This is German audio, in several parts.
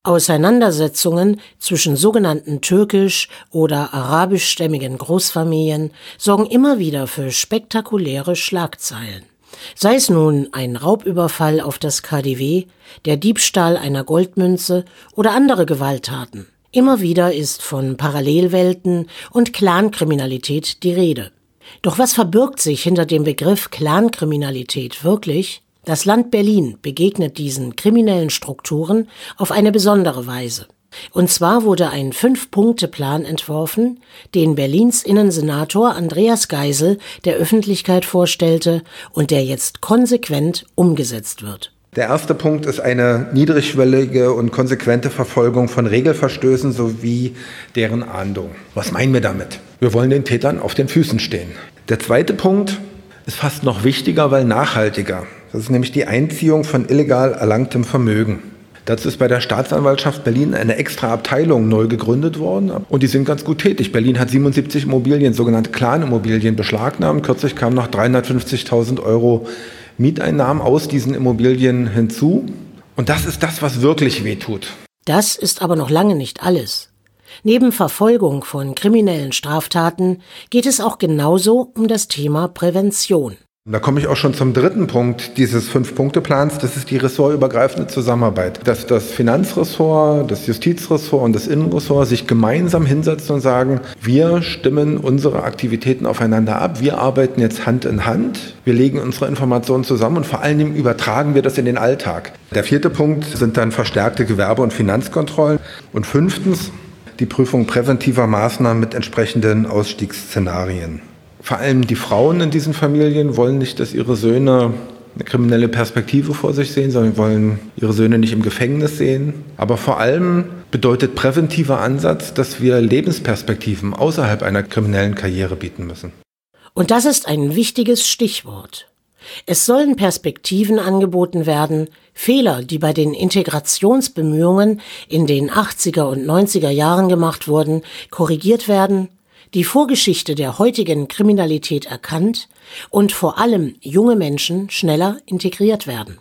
Auseinandersetzungen zwischen sogenannten türkisch- oder arabischstämmigen Großfamilien sorgen immer wieder für spektakuläre Schlagzeilen. Sei es nun ein Raubüberfall auf das KaDeWe, der Diebstahl einer Goldmünze oder andere Gewalttaten. Immer wieder ist von Parallelwelten und Clankriminalität die Rede. Doch was verbirgt sich hinter dem Begriff Clankriminalität wirklich? Das Land Berlin begegnet diesen kriminellen Strukturen auf eine besondere Weise. Und zwar wurde ein 5-Punkte-Plan entworfen, den Berlins Innensenator Andreas Geisel der Öffentlichkeit vorstellte und der jetzt konsequent umgesetzt wird. Der erste Punkt ist eine niedrigschwellige und konsequente Verfolgung von Regelverstößen sowie deren Ahndung. Was meinen wir damit? Wir wollen den Tätern auf den Füßen stehen. Der zweite Punkt ist fast noch wichtiger, weil nachhaltiger. Das ist nämlich die Einziehung von illegal erlangtem Vermögen. Dazu ist bei der Staatsanwaltschaft Berlin eine extra Abteilung neu gegründet worden und die sind ganz gut tätig. Berlin hat 77 Immobilien, sogenannte Clan-Immobilien, beschlagnahmt. Kürzlich kamen noch 350.000 Euro Mieteinnahmen aus diesen Immobilien hinzu. Und das ist das, was wirklich wehtut. Das ist aber noch lange nicht alles. Neben Verfolgung von kriminellen Straftaten geht es auch genauso um das Thema Prävention. Und da komme ich auch schon zum dritten Punkt dieses 5-Punkte-Plans. Das ist die ressortübergreifende Zusammenarbeit. Dass das Finanzressort, das Justizressort und das Innenressort sich gemeinsam hinsetzen und sagen, wir stimmen unsere Aktivitäten aufeinander ab. Wir arbeiten jetzt Hand in Hand. Wir legen unsere Informationen zusammen und vor allen Dingen übertragen wir das in den Alltag. Der vierte Punkt sind dann verstärkte Gewerbe- und Finanzkontrollen. Und 5. die Prüfung präventiver Maßnahmen mit entsprechenden Ausstiegsszenarien. Vor allem die Frauen in diesen Familien wollen nicht, dass ihre Söhne eine kriminelle Perspektive vor sich sehen, sondern wollen ihre Söhne nicht im Gefängnis sehen. Aber vor allem bedeutet präventiver Ansatz, dass wir Lebensperspektiven außerhalb einer kriminellen Karriere bieten müssen. Und das ist ein wichtiges Stichwort. Es sollen Perspektiven angeboten werden, Fehler, die bei den Integrationsbemühungen in den 80er und 90er Jahren gemacht wurden, korrigiert werden, die Vorgeschichte der heutigen Kriminalität erkannt und vor allem junge Menschen schneller integriert werden.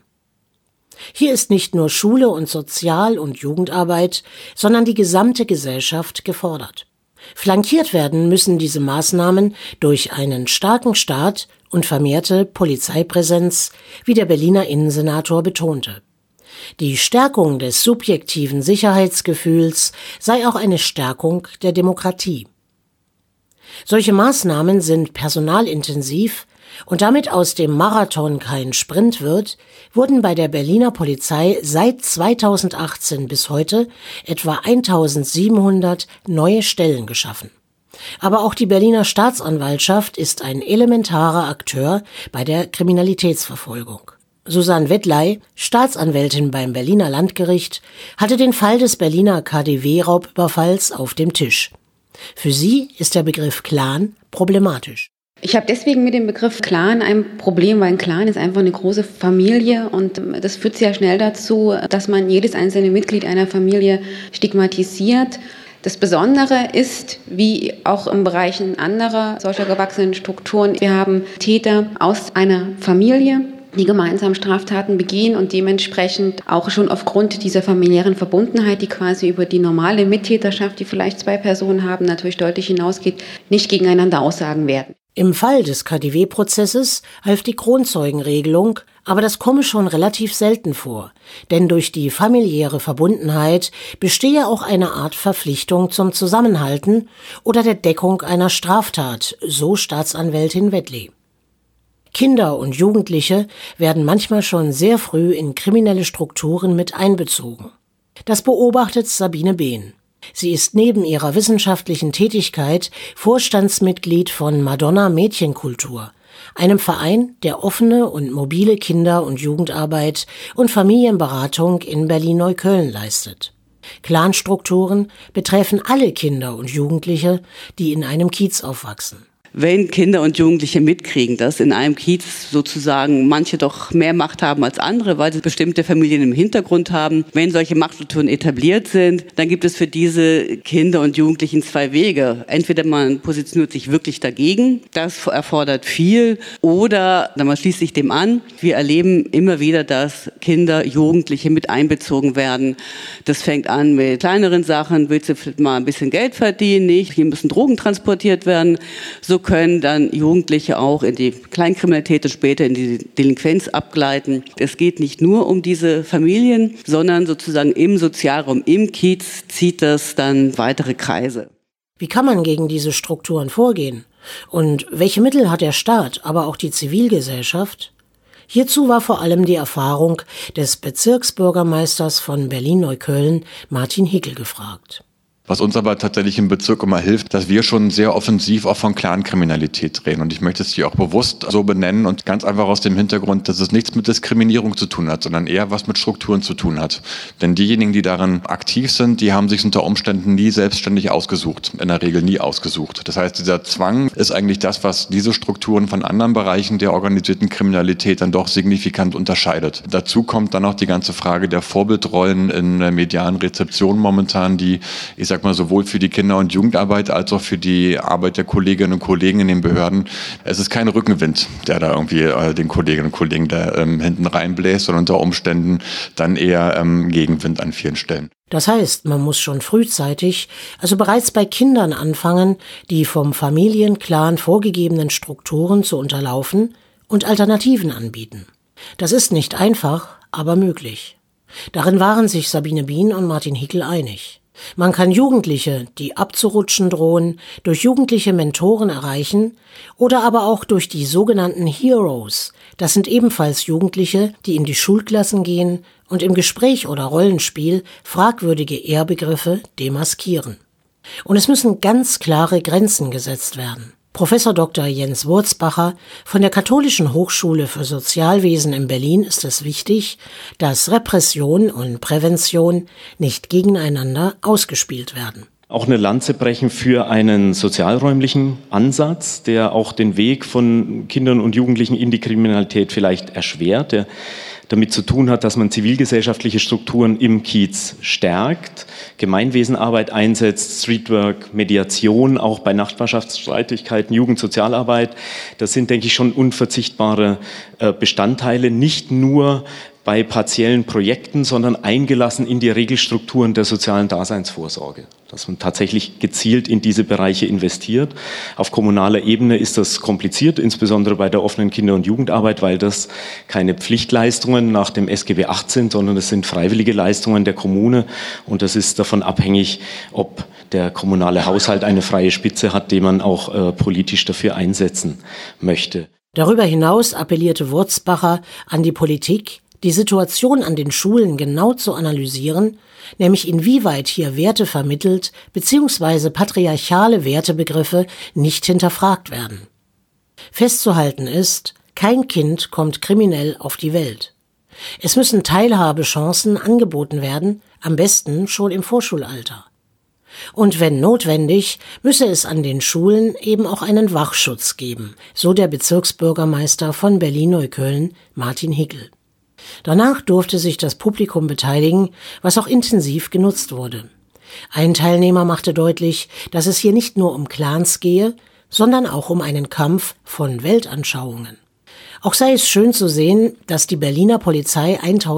Hier ist nicht nur Schule und Sozial- und Jugendarbeit, sondern die gesamte Gesellschaft gefordert. Flankiert werden müssen diese Maßnahmen durch einen starken Staat und vermehrte Polizeipräsenz, wie der Berliner Innensenator betonte. Die Stärkung des subjektiven Sicherheitsgefühls sei auch eine Stärkung der Demokratie. Solche Maßnahmen sind personalintensiv und damit aus dem Marathon kein Sprint wird, wurden bei der Berliner Polizei seit 2018 bis heute etwa 1.700 neue Stellen geschaffen. Aber auch die Berliner Staatsanwaltschaft ist ein elementarer Akteur bei der Kriminalitätsverfolgung. Susanne Wettley, Staatsanwältin beim Berliner Landgericht, hatte den Fall des Berliner KaDeWe-Raubüberfalls auf dem Tisch. Für sie ist der Begriff Clan problematisch. Ich habe deswegen mit dem Begriff Clan ein Problem, weil ein Clan ist einfach eine große Familie und das führt sehr schnell dazu, dass man jedes einzelne Mitglied einer Familie stigmatisiert. Das Besondere ist, wie auch im Bereich anderer solcher gewachsenen Strukturen, wir haben Täter aus einer Familie, die gemeinsam Straftaten begehen und dementsprechend auch schon aufgrund dieser familiären Verbundenheit, die quasi über die normale Mittäterschaft, die vielleicht 2 Personen haben, natürlich deutlich hinausgeht, nicht gegeneinander aussagen werden. Im Fall des KaDeWe-Prozesses half die Kronzeugenregelung, aber das komme schon relativ selten vor, denn durch die familiäre Verbundenheit bestehe auch eine Art Verpflichtung zum Zusammenhalten oder der Deckung einer Straftat, so Staatsanwältin Wettley. Kinder und Jugendliche werden manchmal schon sehr früh in kriminelle Strukturen mit einbezogen. Das beobachtet Sabine Behn. Sie ist neben ihrer wissenschaftlichen Tätigkeit Vorstandsmitglied von Madonna Mädchenkultur, einem Verein, der offene und mobile Kinder- und Jugendarbeit und Familienberatung in Berlin-Neukölln leistet. Clanstrukturen betreffen alle Kinder und Jugendliche, die in einem Kiez aufwachsen. Wenn Kinder und Jugendliche mitkriegen, dass in einem Kiez sozusagen manche doch mehr Macht haben als andere, weil sie bestimmte Familien im Hintergrund haben, wenn solche Machtstrukturen etabliert sind, dann gibt es für diese Kinder und Jugendlichen zwei Wege. Entweder man positioniert sich wirklich dagegen, das erfordert viel, oder man schließt sich dem an. Wir erleben immer wieder, dass Kinder, Jugendliche mit einbezogen werden. Das fängt an mit kleineren Sachen, willst du vielleicht mal ein bisschen Geld verdienen, nicht, hier müssen Drogen transportiert werden. So können dann Jugendliche auch in die Kleinkriminalität und später in die Delinquenz abgleiten. Es geht nicht nur um diese Familien, sondern sozusagen im Sozialraum, im Kiez zieht das dann weitere Kreise. Wie kann man gegen diese Strukturen vorgehen? Und welche Mittel hat der Staat, aber auch die Zivilgesellschaft? Hierzu war vor allem die Erfahrung des Bezirksbürgermeisters von Berlin-Neukölln, Martin Hickel, gefragt. Was uns aber tatsächlich im Bezirk immer hilft, dass wir schon sehr offensiv auch von Clankriminalität reden. Und ich möchte es hier auch bewusst so benennen und ganz einfach aus dem Hintergrund, dass es nichts mit Diskriminierung zu tun hat, sondern eher was mit Strukturen zu tun hat. Denn diejenigen, die darin aktiv sind, die haben sich unter Umständen nie selbstständig ausgesucht. In der Regel nie ausgesucht. Das heißt, dieser Zwang ist eigentlich das, was diese Strukturen von anderen Bereichen der organisierten Kriminalität dann doch signifikant unterscheidet. Dazu kommt dann auch die ganze Frage der Vorbildrollen in der medialen Rezeption momentan, die, ich sag mal, sowohl für die Kinder- und Jugendarbeit als auch für die Arbeit der Kolleginnen und Kollegen in den Behörden. Es ist kein Rückenwind, der da irgendwie den Kolleginnen und Kollegen da hinten reinbläst, sondern unter Umständen dann eher Gegenwind an vielen Stellen. Das heißt, man muss schon frühzeitig, also bereits bei Kindern anfangen, die vom Familienclan vorgegebenen Strukturen zu unterlaufen und Alternativen anbieten. Das ist nicht einfach, aber möglich. Darin waren sich Sabine Bien und Martin Hickel einig. Man kann Jugendliche, die abzurutschen drohen, durch jugendliche Mentoren erreichen oder aber auch durch die sogenannten Heroes. Das sind ebenfalls Jugendliche, die in die Schulklassen gehen und im Gespräch oder Rollenspiel fragwürdige Ehrbegriffe demaskieren. Und es müssen ganz klare Grenzen gesetzt werden. Professor Dr. Jens Wurzbacher von der Katholischen Hochschule für Sozialwesen in Berlin ist es wichtig, dass Repression und Prävention nicht gegeneinander ausgespielt werden. Auch eine Lanze brechen für einen sozialräumlichen Ansatz, der auch den Weg von Kindern und Jugendlichen in die Kriminalität vielleicht erschwert, der damit zu tun hat, dass man zivilgesellschaftliche Strukturen im Kiez stärkt, Gemeinwesenarbeit einsetzt, Streetwork, Mediation, auch bei Nachbarschaftsstreitigkeiten, Jugendsozialarbeit. Das sind, denke ich, schon unverzichtbare Bestandteile, nicht nur bei partiellen Projekten, sondern eingelassen in die Regelstrukturen der sozialen Daseinsvorsorge. Dass man tatsächlich gezielt in diese Bereiche investiert. Auf kommunaler Ebene ist das kompliziert, insbesondere bei der offenen Kinder- und Jugendarbeit, weil das keine Pflichtleistungen nach dem SGB VIII sind, sondern es sind freiwillige Leistungen der Kommune. Und das ist davon abhängig, ob der kommunale Haushalt eine freie Spitze hat, die man auch politisch dafür einsetzen möchte. Darüber hinaus appellierte Wurzbacher an die Politik, die Situation an den Schulen genau zu analysieren, nämlich inwieweit hier Werte vermittelt bzw. patriarchale Wertebegriffe nicht hinterfragt werden. Festzuhalten ist, kein Kind kommt kriminell auf die Welt. Es müssen Teilhabechancen angeboten werden, am besten schon im Vorschulalter. Und wenn notwendig, müsse es an den Schulen eben auch einen Wachschutz geben, so der Bezirksbürgermeister von Berlin-Neukölln, Martin Hickel. Danach durfte sich das Publikum beteiligen, was auch intensiv genutzt wurde. Ein Teilnehmer machte deutlich, dass es hier nicht nur um Clans gehe, sondern auch um einen Kampf von Weltanschauungen. Auch sei es schön zu sehen, dass die Berliner Polizei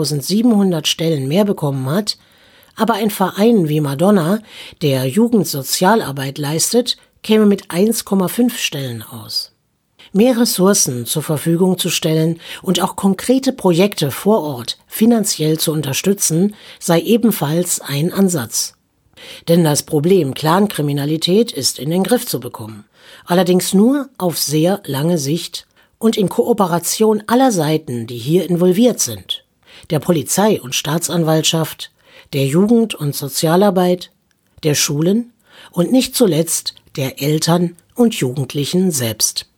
1700 Stellen mehr bekommen hat, aber ein Verein wie Madonna, der Jugendsozialarbeit leistet, käme mit 1,5 Stellen aus. Mehr Ressourcen zur Verfügung zu stellen und auch konkrete Projekte vor Ort finanziell zu unterstützen, sei ebenfalls ein Ansatz. Denn das Problem Clankriminalität ist in den Griff zu bekommen. Allerdings nur auf sehr lange Sicht und in Kooperation aller Seiten, die hier involviert sind. Der Polizei und Staatsanwaltschaft, der Jugend- und Sozialarbeit, der Schulen und nicht zuletzt der Eltern und Jugendlichen selbst.